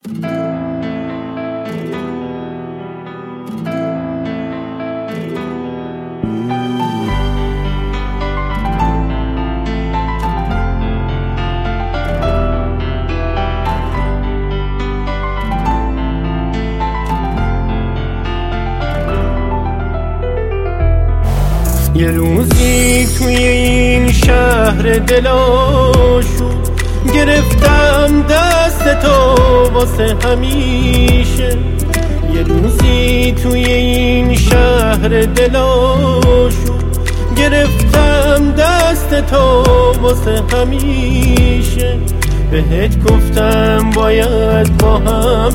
یه روزی توی این شهر دلاشو گرفتم دست تو واسه همیشه. یه روزی توی این شهر دلاشو گرفتم دست تو واسه همیشه. بهت گفتم باید با هم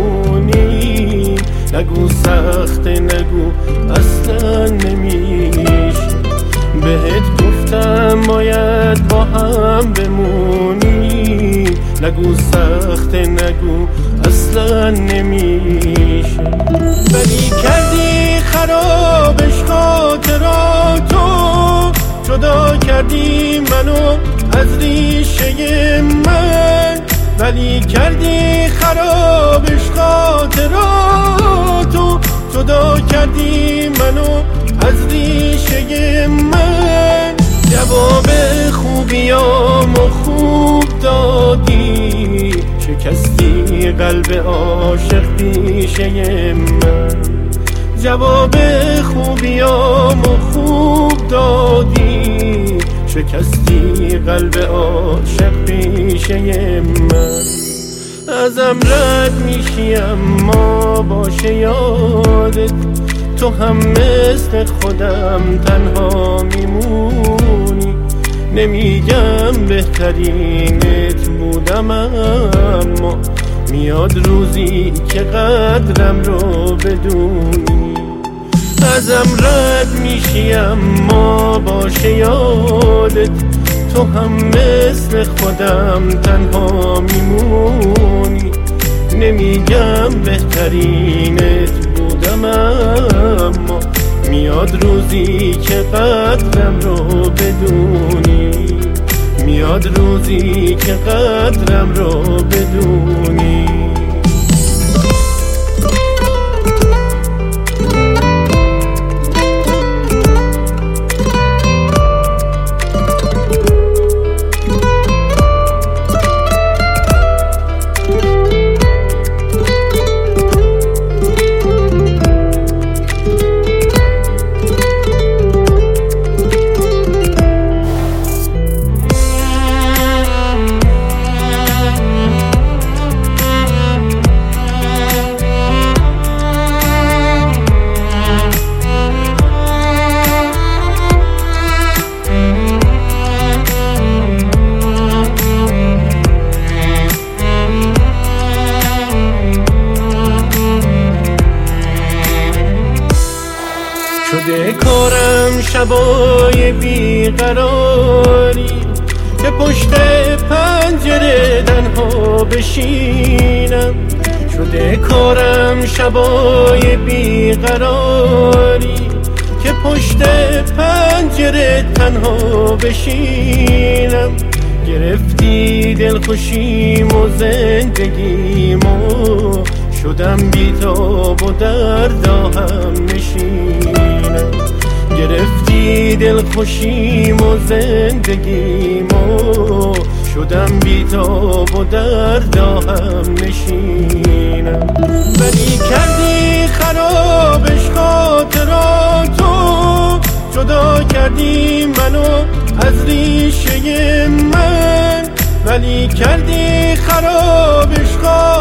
بمونی، نگو سخته نگو اصلا نمیشه. بهت گفتم باید با هم بمونی، نگو سخته نگو اصلا نمیشه. ولی کردی خرابش خاطراتو، جدا کردی منو از ریشه من. ولی کردی خرابش خاطراتو، جدا کردی منو از ریشه من. جواب خوبیامو خوب دادی، شکستی قلب عاشق پیشه من. جواب خوبیامو خوب دادی، شکستی قلب عاشق پیشه من. ازم رد میشی اما باشه یادت، تو هم مثل خودم تنها میمونی. نمیگم بهترینت بودم، اما میاد روزی که قدرم رو بدونی. ازم رد میشی اما باشه یادت، تو هم مثل خودم تنها میمونی. نمیگم بهترینت بودم، اما میاد روزی که قدرم رو بدونی. میاد روزی که قدرم رو بدونی. شده کارم شبای بیقراری، که پشت پنجره تنها بشینم. شده کارم شبای بیقراری، که پشت پنجره تنها بشینم. گرفتی دلخوشیم و زندگیمو، شدم بیتاب و در داهم نشینم. گرفتی دلخوشیم و زندگیمو، شدم بیتاب و در داهم نشینم. ولی کردی خرابش خاطراتو، جدا کردی منو از ریشه من. ولی کردی خرابش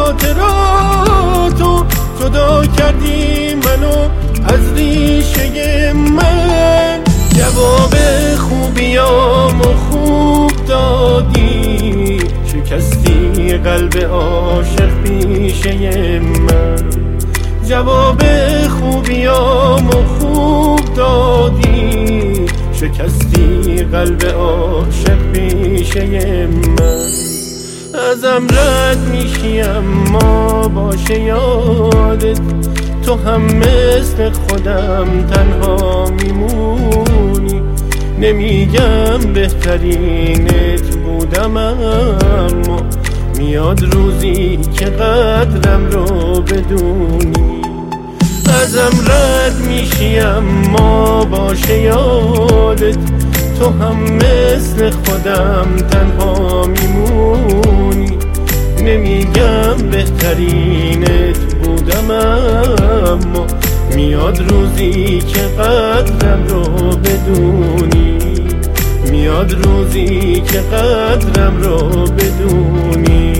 خاطراتو، جدا کردی منو از ریشه من. جواب خوبیامو خوب دادی، شکستی قلب عاشق پیشه من. جواب خوبیامو خوب دادی، شکستی قلب عاشق پیشه من. ازم رد میشی اما باشه یادت، تو هم مثل خودم تنها میمونی. نمیگم بهترینت بودم، اما میاد روزی که قدرم رو بدونی. ازم رد میشی اما باشه یادت تو هم مثل خودم تنها میمونی. نمیگم بهترینت بودم اما میاد روزی که قدرم رو بدونی. میاد روزی که قدرم رو بدونی.